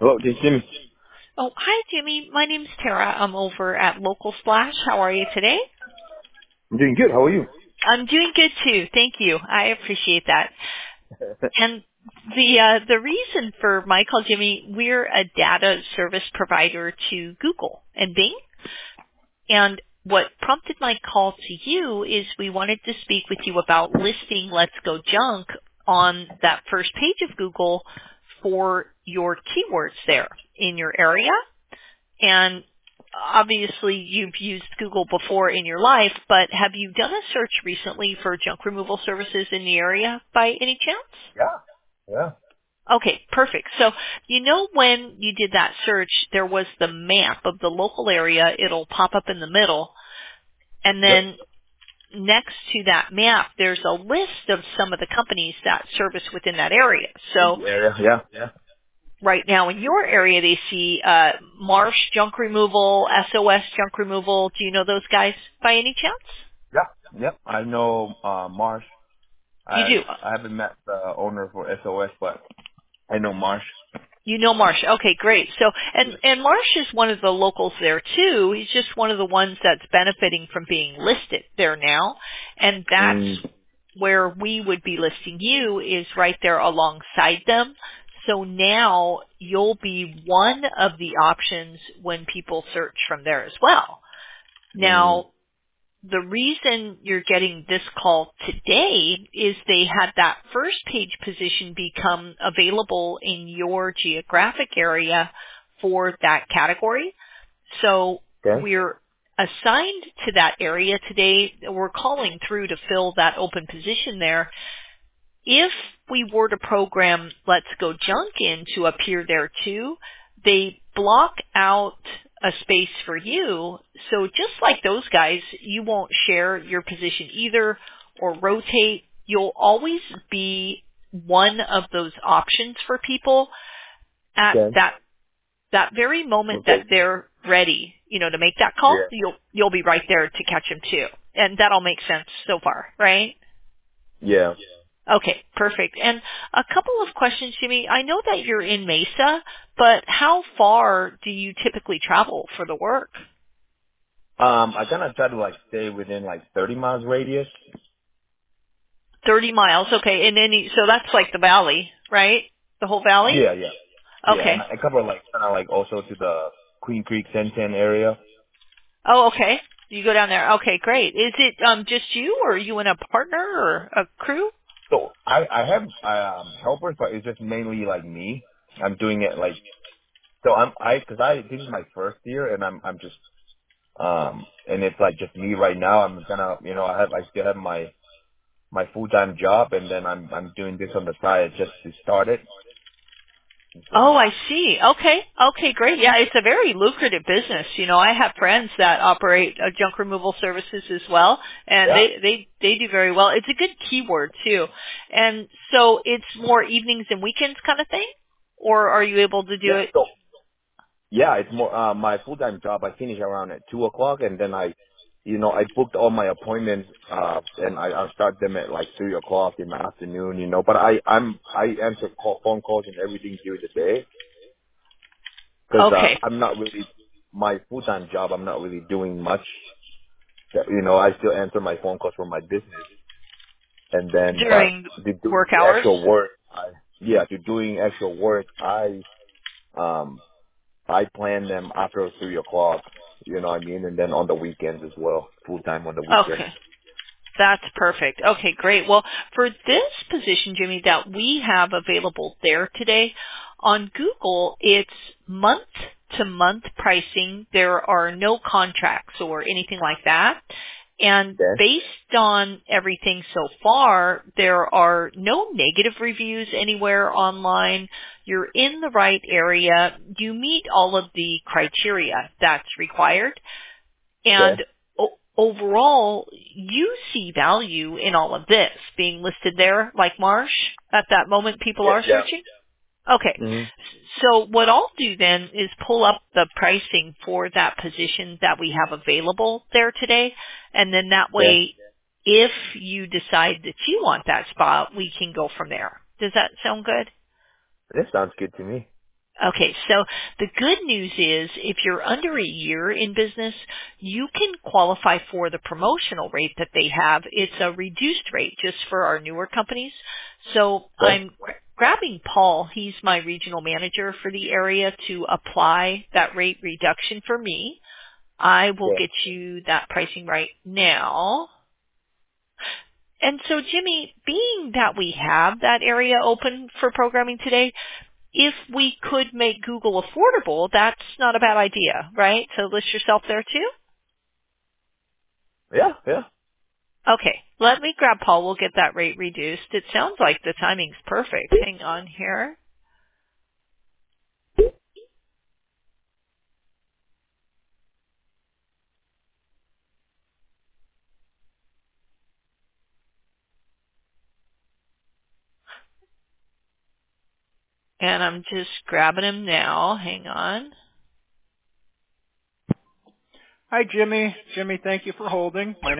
Hello, this is Jimmy. Oh, hi, Jimmy. My name's Tara. I'm over at Local Splash. How are you today? I'm doing good. How are you? I'm doing good too. Thank you. I appreciate that. And the reason for my call, Jimmy, we're a data service provider to Google and Bing. And what prompted my call to you is we wanted to speak with you about listing Let's Go Junk on that first page of Google for your keywords there in your area. And obviously you've used Google before in your life, but have you done a search recently for junk removal services in the area by any chance? Yeah. Yeah. Okay, perfect. So when you did that search, there was the map of the local area. It'll pop up in the middle. And Yep. then next to that map, there's a list of some of the companies that service within that area. In So the area. Yeah. Yeah. right now in your area, they see Marsh Junk Removal, SOS Junk Removal. Do you know those guys by any chance? Yeah. Yep. I know Marsh. You I do. I haven't met the owner for SOS, but I know Marsh. You know Marsh. Okay, great. So, Yeah. and Marsh is one of the locals there too. He's just one of the ones that's benefiting from being listed there now. And that's Mm. where we would be listing you is right there alongside them. So now you'll be one of the options when people search from there as well. Mm. Now, the reason you're getting this call today is they had that first page position become available in your geographic area for that category. So Okay. we're assigned to that area today. We're calling through to fill that open position there. If we were to program Let's Go Junk in to appear there too, they block out a space for you. So just like those guys, you won't share your position either or rotate. You'll always be one of those options for people at Okay. that very moment that Okay. they're ready, to make that call. Yeah. You'll be right there to catch them too. And that all makes sense so far, right? Yeah. Okay, perfect. And a couple of questions, Jimmy. I know that you're in Mesa, but how far do you typically travel for the work? I kind of try to stay within 30 miles radius. 30 miles. Okay. And then, so that's like the valley, right? The whole valley? Yeah. Yeah. Yeah. Okay. And I cover kind of also to the Queen Creek Santan area. Oh, okay. You go down there. Okay, great. Is it just you or are you and a partner or a crew? So I have helpers, but it's just mainly me. I'm doing it so this is my first year and I'm just and it's just me right now. I'm gonna I still have my full time job and then I'm doing this on the side just to start it. Oh, So I see. Okay. Okay, great. Yeah, it's a very lucrative business. I have friends that operate junk removal services as well, and yeah, they do very well. It's a good keyword too. And so it's more evenings and weekends kind of thing, or are you able to do yeah. it? So yeah, it's more my full time job. I finish around at 2 o'clock and then I booked all my appointments and I start them at 3 o'clock in the afternoon. But I answer phone calls and everything during the day because Okay. I'm not really my full time job. I'm not really doing much. I still answer my phone calls from my business, and then but During to doing work the hours? actual work, to doing actual work, um I plan them after 3 o'clock. You know what I mean, and then on the weekends as well, full time on the weekends. Okay. That's perfect. Okay, great. Well, for this position, Jimmy, that we have available there today, on Google, it's month to month pricing. There are no contracts or anything like that. And Okay. based on everything so far, there are no negative reviews anywhere online. You're in the right area. You meet all of the criteria that's required. Okay. And overall, you see value in all of this being listed there, like Marsh. At that moment, people Yeah. are Yeah. searching. Okay. Mhm. So what I'll do then is pull up the pricing for that position that we have available there today. And then that Okay. way, if you decide that you want that spot, we can go from there. Does that sound good? This sounds good to me. Okay, so the good news is if you're under a year in business, you can qualify for the promotional rate that they have. It's a reduced rate just for our newer companies. So Okay. I'm grabbing Paul. He's my regional manager for the area to apply that rate reduction for me. I will Yeah. get you that pricing right now. And so Jimmy, being that we have that area open for programming today, if we could make Google affordable, that's not a bad idea, right? To list yourself there too? Yeah. Yeah. Okay, let me grab Paul. We'll get that rate reduced. It sounds like the timing's perfect. Hang on here. And I'm just grabbing him now. Hang on. Hi, Jimmy. Jimmy, thank you for holding. My